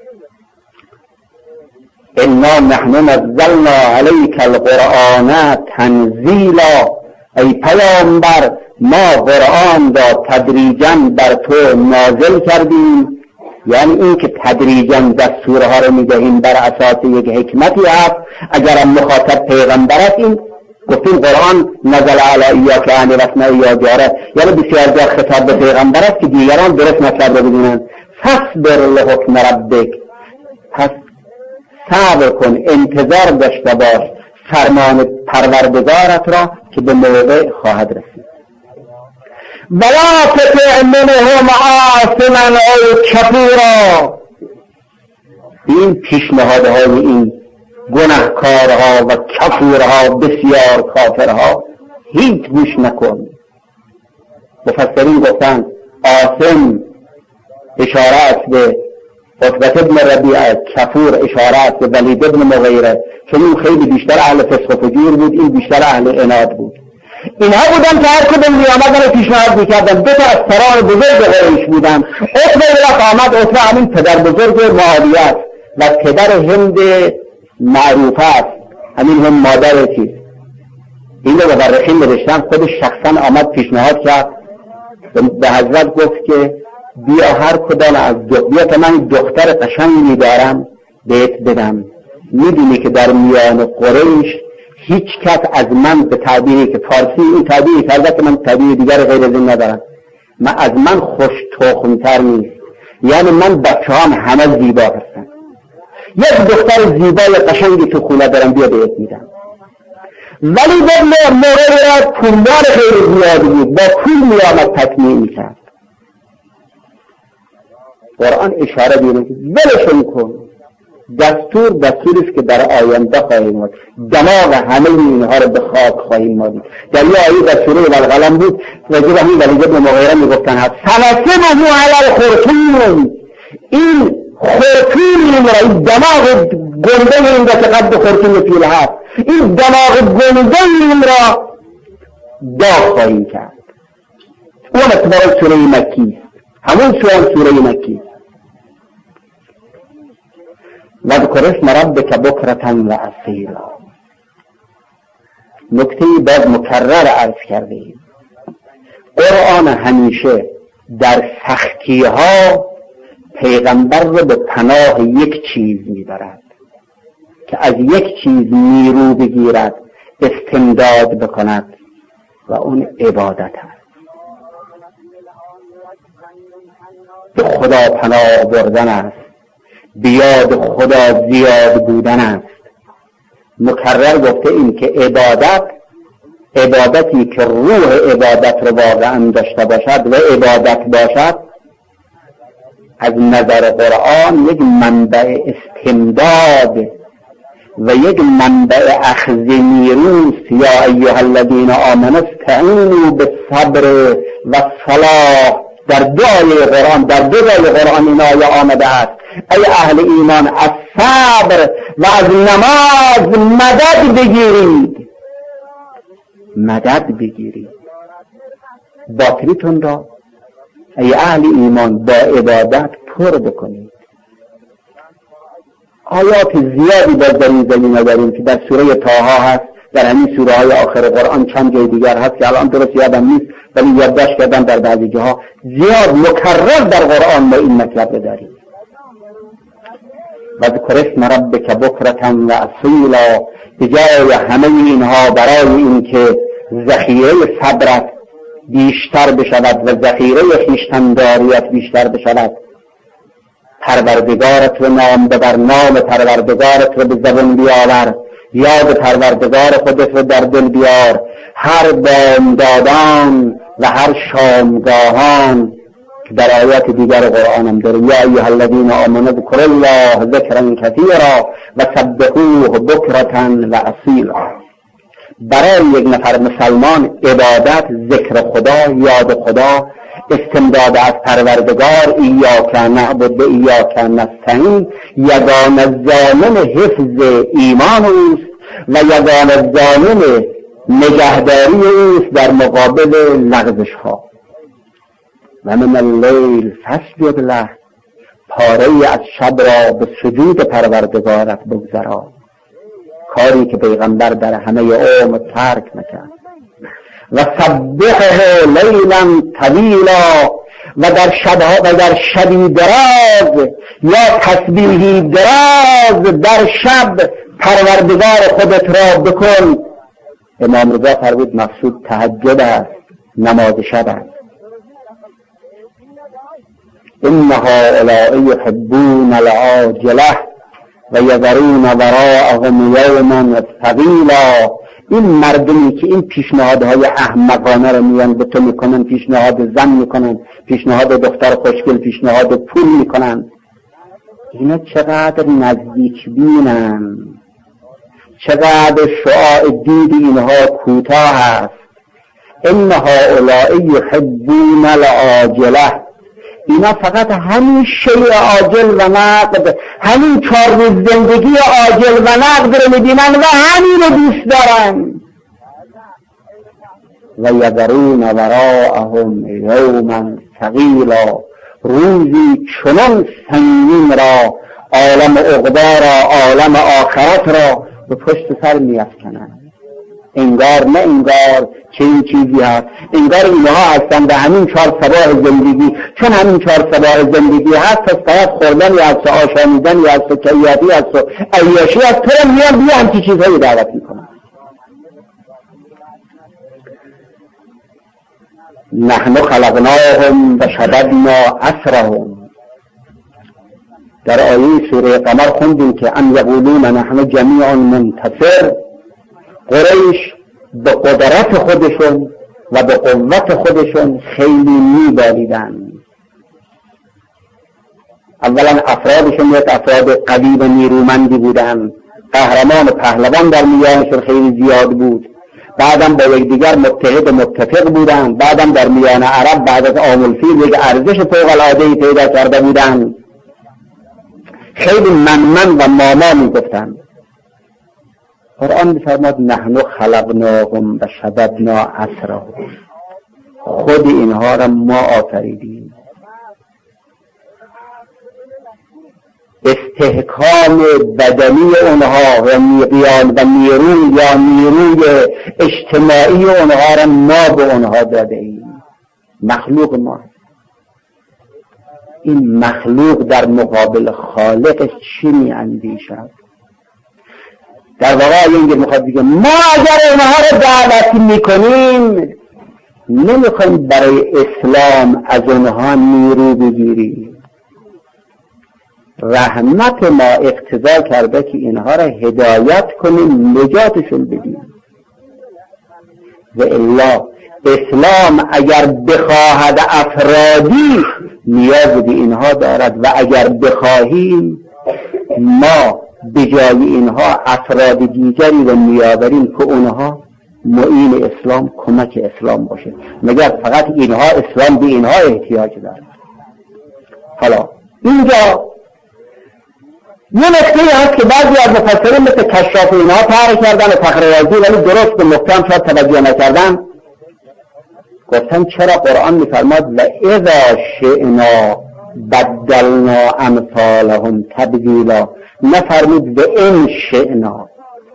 انا نحن نزلنا علیک القرآن تنزیلا، ای پیامبر ما قرآن را تدریجاً بر تو نازل کردیم. یعنی این که تدریجاً دستورها رو میدهیم بر اساس یک حکمتی هست. اگر مخاطب پیغمبر است، این گفتیم قرآن نزل علی ایاک ان رسنا یا جاره، یعنی بسیار جا خطاب به پیغمبر است که دیگران درست مطلب رو بدونن. فاصبر لحکم ربک، پس صبر کن، انتظار داشته باش فرمان پروردگارت را که به موقع خواهد رسید. ولا تطع منهم عاصما او کفورا، این پیشنهادهای این گناهکارها و کفورها، بسیار کافرها، هیچ گوش نکن. مفسرین گفتند عاصم اشاره است به عتبة ابن ربیعه، کفور اشاره است به ولید ابن مغیره، چون این خیلی بیشتر اهل فسق و فجور بود، این بیشتر اهل عناد بود. اینها بودن که هر کدوم میامدن پیشنهاد میکردن. دو تا از سران بزرگ قریش بودن. عتبه وقت آمد، عتبه همین پدر بزرگ معاویه است و پدر هند معروف است، همین هم مادر چیز. این رو مورخین نوشتن، خودش شخصا آمد پیشنهاد کرد به حضرت، گفت که بیا هر کدام از دو بیا که من دختر قشنگی دارم بهت بدم. میدونی که در میان قریش هیچ کس از من به تعبیری که فارسی این تعبیری کرده که من تعبیر دیگر غیر از این ندارم، من از من خوش تخم‌تر نیست. یعنی من بچه هم همه زیبا هستن. یک دختر زیبای قشنگی تو خونه دارم، بیا بهت میدم. ولی در مورد پولدار خیلی زیادی بود، با پول میامد تکمیل میکرد. قرآن اشاره بیرون ولشون کن. دستور دستوریست که در آینده خواهیم ماند. دماغ همه اینها رو به خاک خواهیم ماند. در یه آیه در سوره والقلم بود، راجع به همین ولید بن مغیره میگفتن هست سنسمه علی الخرطوم، این خرطوم این را، این دماغ گنده این را که قد خرطوم پیل هست، این دماغ گنده این را داغ خواهیم کرد. اون اتباع سوره مکی همون سوره سوره مکی وذکر اسم ربک بکرة و اصیلا. نکته باز مکرر عرض کرده ایم، قرآن همیشه در سختی ها پیغمبر رو به پناه یک چیز میبرد که از یک چیز نیرو بگیرد، استمداد بکند و اون عبادت است. به خدا پناه بردن است، بیاد خدا زیاد بودن است. مکرر گفته این که عبادت، عبادتی که روح عبادت رو واقعا داشته باشد و عبادت باشد، از نظر قرآن یک منبع استمداد و یک منبع اخذ نیروست. یا ایها الذین آمنوا استعینوا بالصبر و الصلاة. در دو آیه قرآن، در دو آیه قرآن این آیه آمده است: ای اهل ایمان از صبر و از نماز مدد بگیرید، مدد بگیرید باطلیتون را ای اهل ایمان با عبادت پر بکنید. آیات زیادی باز در این زمینه داریم که در سوره طه هست، در همین سوره های آخر قرآن چند جای دیگر هست که الان درست یادم نیست ولی یادداشت کردم در بعضی جاها زیاد مکرر در قرآن ما این مطلب داریم. و ذکر اسم ربک بکرة و اصیلا. بجای همه اینها برای اینکه ذخیره صبرت بیشتر بشود و ذخیره خویشتن‌داریت بیشتر بشود، پروردگارت رو نام ببر، نام پروردگارت رو به زبان بیاور، یاد پروردگار خودت رو در دل بیار. هر بامدادان و هر شامگاهان که در آیات دیگر قرآن هم داره: یا ایها الذین آمنوا اذکروا الله ذکرا کثیرا و سبحوه بکرة و اصیلا. برای یک نفر مسلمان عبادت، ذکر خدا، یاد خدا، استمداد از پروردگار، ایاک نعبد و ایاک نستعین، یگانه ضامن حفظ ایمان اوست و یگانه ضامن نگهداری اوست در مقابل لغزش ها. و من اللیل فاسجد له. پاره از شب را به سجود پروردگارت بگذران، کاری که پیغمبر در همه عمر ترک نکرد. و سبحه لیلا طویلا. و در شبها و در شبی دراز یا تسبیحی دراز در شب پروردگار خودت را بکن. امام رضا فرمود مقصود تهجد است، نماز شب است. ان هؤلاء یحبون العاجله و یذرون وراءهم یوما ثقیلا. این مردمی که این پیشنهادهای احمقانه رو میان به تو میکنن، پیشنهاد زن میکنن، پیشنهاد دختر خوشگل، پیشنهاد پول میکنن، اینا چقدر نزدیک بینن، چقدر شعاع دید اینها کوتاه است. ان هؤلاء یحبون العاجله. اینا فقط همین شیء عاجل و نقد، همین چهار روز زندگی عاجل و نقد رو میبینن و همین رو دوست دارن. و یذرون وراءهم یوما ثقیلا. روزی چنان سنگین را، عالم عقبی را، عالم آخرت را به پشت سر میافکنن. انگار نه انگار چه این چیزی هست، انگار اینها هستن به همین چهار صباح زندگی. چون همین چهار صباح زندگی هست، پس باید خوردن یا هست، آشامیدن یا هست، کیاتی هست و عیاشی هست. تو رو میان بیا همچی چیزهایی دعوت میکنن. نحن خلقناهم و شددنا اسرهم. در آیه سوره قمر خوندیم که ام یقولون نحن جمیع منتصر. قریش به قدرت خودشون و به قوت خودشون خیلی میبالیدن. اولا افرادشون یک افراد قوی و نیرومندی بودن، قهرمان و پهلوان در میانشون خیلی زیاد بود. بعدم با یکدیگر متحد و متفق بودن. بعدم در میان عرب بعد از عام الفیل یک ارزش فوق العاده پیدا کرده بودن. خیلی من من و ماما میگفتن. قرآن می‌فرماد نحن خلقناهم و شددنا اسرهم. خود اینها را ما آفریدیم. استحکام بدنی اونها و نیروی و نیروی یا نیروی اجتماعی اونها را ما به اونها داده ایم. مخلوق ما. این مخلوق در مقابل خالقش چی می‌اندیشد؟ در واقع اینجا میخواد بگه ما اگر اونها رو دعوت میکنیم نمیخوایم برای اسلام از اونها نیرو بگیریم. رحمت ما اقتضا کرده که اینها را هدایت کنیم، نجاتشون بدیم. و الا اسلام اگر بخواهد افرادی نیاز به اینها دارد و اگر بخواهیم ما به جای اینها افراد دیگری رو میآوریم که اونها معین اسلام، کمک اسلام باشه، مگر فقط اینها اسلام به اینها احتیاج داره. حالا اینجا یه نکته هست که بعضی از مفسرین مثل کشاف اینها طرح کردن و فخررازی ولی درست به محکم شاید توجه نکردن، گفتن چرا قرآن میفرماد و اذا شئنا بدلنا امثالهم تبدیلا، نفرمود به این شئنا.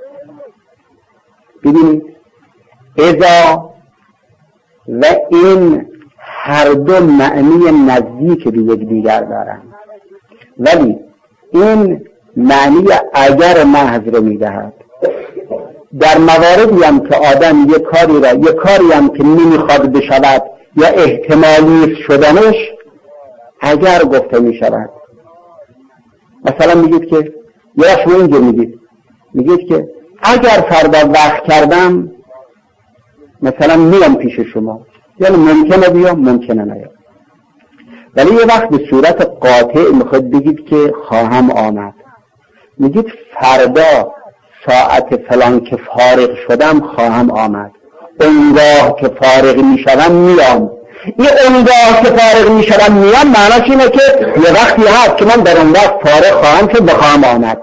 ببینید اذا و این هر دو معنی نزدیک به یکدیگر دارند، ولی این معنی اگر محض رو میدهد. در مواردی هم که آدم یک کاری را یک کاری هم که نمیخواد بشود یا احتمالی شدنش اگر گفته میشود، مثلا میگید که یا شما اینجا میگید میگید که اگر فردا وقت کردم مثلا میام پیش شما، یعنی ممکنه بیام ممکنه نیام، ولی یه وقت به صورت قاطع میخواد بگید که خواهم آمد، میگید فردا ساعت فلان که فارغ شدم خواهم آمد، اونگاه که فارغ میشدم میام. این اونگاه که فارغ میشدم میام معناش اینه که یه وقتی هست که من در اون وقت فارغ خواهم شد بخواهم آمد.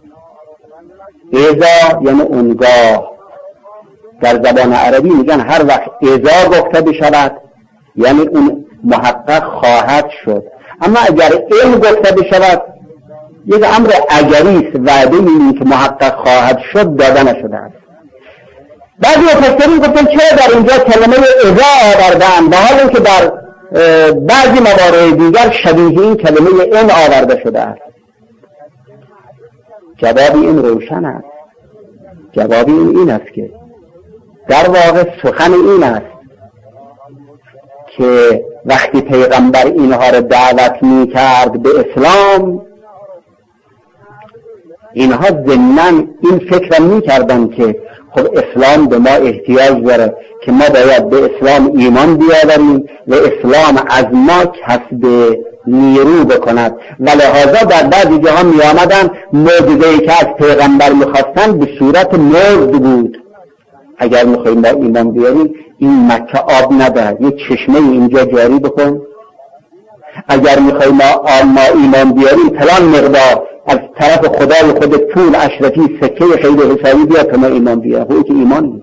اذا یعنی اونگاه. در زبان عربی میگن هر وقت اذا گفته بشود یعنی اون محقق خواهد شد، اما اگر این گفته بشود یک امر اگریست، وعده این که محقق خواهد شد داده نشده است. بعضی مفسرین گفتن چرا در اینجا کلمه اذا آوردن، با حالی که در بعضی موارد دیگر شبیه این کلمه این آورده شده است. جواب این روشن است. جواب این این است که در واقع سخن این است که وقتی پیغمبر اینها را دعوت می کرد به اسلام، اینها ضمناً این فکر می کردن که خب اسلام به ما احتیاج داره که ما باید به اسلام ایمان بیاوریم و اسلام از ما کسب نیرو بکند و لحاظا در بعضی جاها می آمدن معجزه‌ای که از پیغمبر می خواستن به صورت مزد بود. اگر می خواهیم با ایمان بیاریم این مکه آب ندهد، یک چشمه اینجا جاری بکن. اگر می خواهیم ما ایمان بیاریم پلان مقدار از طرف خدای خود پول اشرفی سکه خیلی حسابی بیاد که ما ایمان بیاریم. خب که ایمان نیست.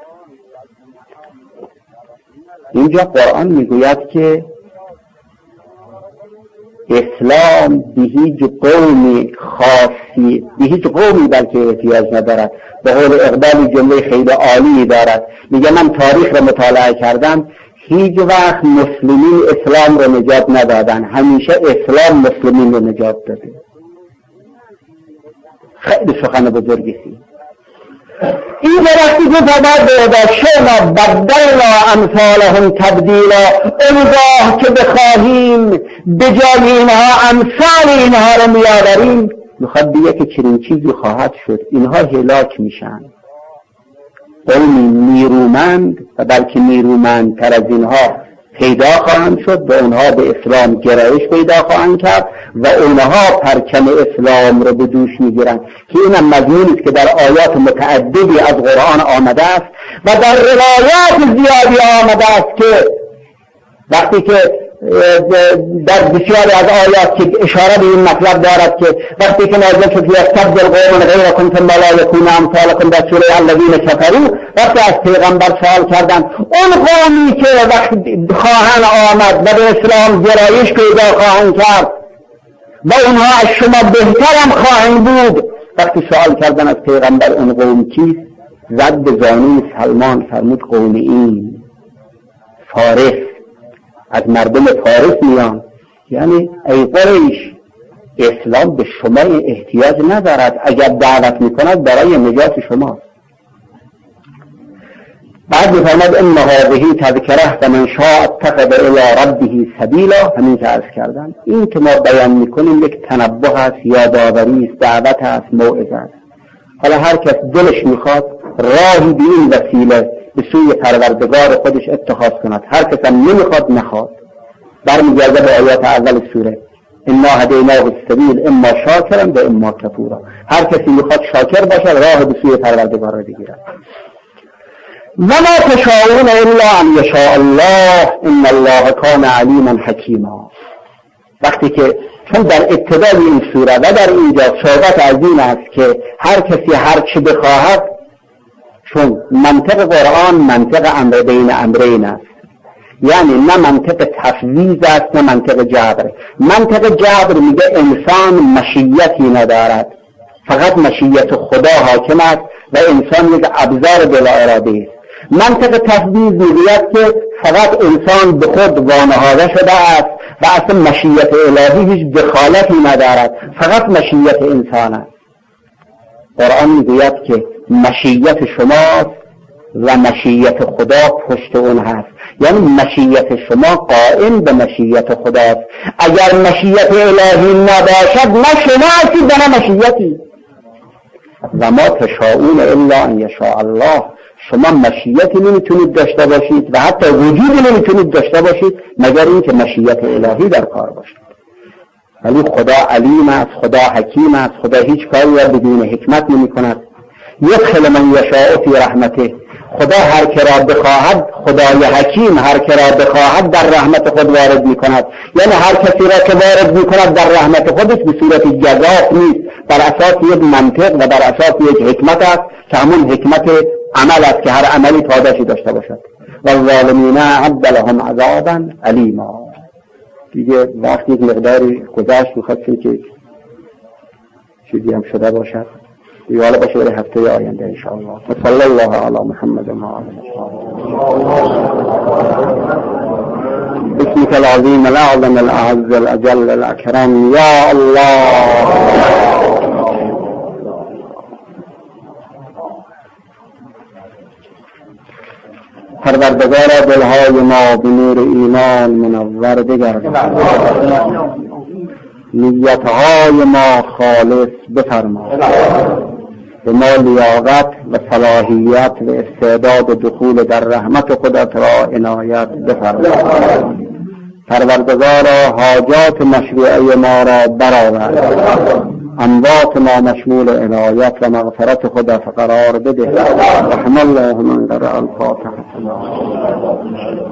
اینجا قرآن میگوید که اسلام به هیچ قومی خاصی به هیچ قومی بلکه احتیاج ندارد. به قول اقبال جمله خیلی عالی دارد، میگه من تاریخ رو مطالعه کردم، هیچ وقت مسلمین اسلام رو نجات ندادن، همیشه اسلام مسلمین رو نجات داده. خیلی سخن بزرگی. این وقتی که فرمود به شما بدلنا امثالهم تبدیلا، اونگاه که بخواهیم به جای اینها امثال اینها رو میآوریم، میخواد بگه که چنین چیزی خواهد شد، اینها هلاک میشن. قومی نیرومند و بلکه نیرومندتر از اینها پیدا خواهند شد و اونها به اسلام گرایش پیدا خواهند کرد و اونها پرچم اسلام رو به دوش میگیرند که اینم مضمونی است که در آیات متعددی از قرآن آمده است و در روایات زیادی آمده است که وقتی که در بسیاری از آیات که اشاره به این مطلب دارد که وقتی که نازل شد یستبدل قوم غیرکم ثم لا یکونوا امثالکم در سوره الذین کفروا، وقتی از پیغمبر سوال کردن اون قومی که وقتی خواهند آمد و به اسلام گرایش پیدا خواهند کرد و اونها از شما بهترم خواهند بود، وقتی سوال کردن از پیغمبر اون قوم کیست، زد به زانوی سلمان فرمود قوم این فارس، از مردم فارس میان، یعنی ای قریش اسلام به شما احتیاج ندارد، اگر دعوت میکند برای نجات شما. بعد میفرماد ان هذه تذکره فمن شاء اتخذ الی ربه سبیلا. همین که عرض کردم این که ما بیان میکنیم یک تنبه است، یادآوری است، دعوت است، موعظه است. حالا هر کس دلش میخواد راهی به این وسیله به سوی پروردگار خودش اتخاذ کند، هر کس هم نمیخواد نخواد. برمیگرده به آیات اول سوره انا هدیناه السبیل اما شاکرا و اما کفورا. هر کسی میخواد شاکر باشه راه به سوی پروردگار را بگیرد. و ما تشاءون الا ان یشاء الله ان الله کان علیما حکیما. وقتی که چون در ابتدای این سوره و در اینجا صحبت از این است که هر کسی هر چی بخواهد، چون منطق قرآن منطق امر بین امرین است، یعنی نه منطق تفویض است نه منطق جبر. منطق جبر میگه انسان مشیتی ندارد، فقط مشیت خدا حاکم است و انسان یک ابزار بلا اراده است. منطق تفویض میگوید که فقط انسان به خود وانهاده شده است و اصلا مشیت الهی هیچ دخالتی ندارد، فقط مشیت انسان است. قرآن میگوید که مشیت شماست و مشیت خدا پشت اون هست، یعنی مشیت شما قائم به مشیت خداست. اگر مشیت الهی نباشد نه شما هستید و نه مشیتی. و ما تشاءون الا ان یشاء الله، شما مشیتی نمیتونید داشته باشید و حتی وجودی نمیتونید داشته باشید مگر اینکه مشیت الهی در کار باشد. ولی خدا علیم است، خدا حکیم است، خدا هیچ کاری را بدون حکمت نمی کند. یدخل من یشاء فی رحمته، خدا هر که را بخواهد، خدای حکیم هر که را بخواهد در رحمت خود وارد می کند. یعنی هر کسی را که وارد می کند در رحمت خودش به صورت جزاء نیست، بر اساس یک منطق و بر اساس یک حکمت است که همون حکمت عمل است که هر عملی پاداشی داشته باشد. و الظالمین اعد لهم عذابا الیما. دیگه وقتی یک مقداری گذشت میخواستیم که چیزی هم شده باشد دیگه، حالا باشه برای هفته آینده انشاءالله. صلی الله علی محمد و آله بسمك العظیم الاعظم الاعز الاجل الاکرم یا الله. پروردگار دلهای ما به نور ایمان منور بگردان، نیتهای ما خالص بفرما، به ما لیاقت و صلاحیت و استعداد دخول در رحمت خودت را عنایت بفرما. پروردگارا حاجات مشروعه ما را برآور، اموات ما مشمول عنایت و مغفرت خدا قرار بده. رحم الله من قرأ الفاتحه.